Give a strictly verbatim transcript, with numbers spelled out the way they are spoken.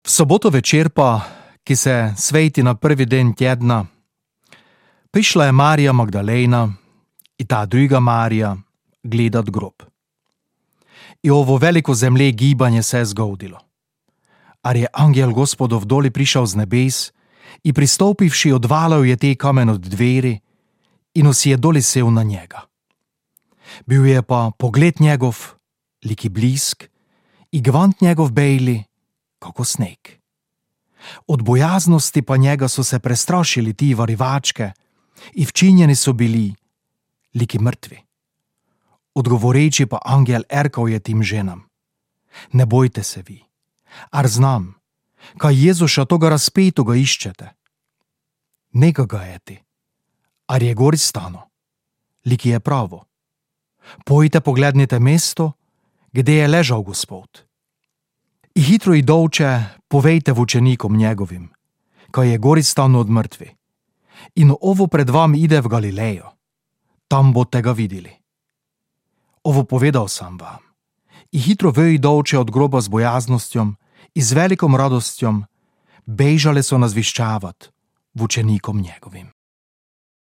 V soboto večer pa, ki se sveti na prvi den tjedna, prišla je Marija Magdalena i ta druga Marija gledat grob. I ovo veliko zemlje gibanje se je zgodilo. Ar je angel Gospodov doli prišel z nebes i pristopivši odvalil je te kamen od dveri in si je doli sel na njega. Bil je pa pogled njegov, liki blisk, i gvant njegov bejli, kako sneg. Od bojaznosti pa njega so se prestrašili ti varivačke i včinjeni so bili, liki mrtvi. Odgovoreči pa angel erkal je tim ženam: ne bojte se vi, ar znam, kaj Jezuša toga razpetoga iščete. Nega ga eti, ar je gori stano, liki je pravo. Pojte poglednite mesto, gdje je ležal Gospod. I hitro i dolče povejte v učenikom njegovim, kaj je gori stano od mrtvi. In ovo pred vam ide v Galilejo, tam boste ga videli. Ovo povedal sam vam. I hitro vej dolče od groba z bojaznostjom i z velikom radostjom bežale so nazviščavat v učenikom njegovim.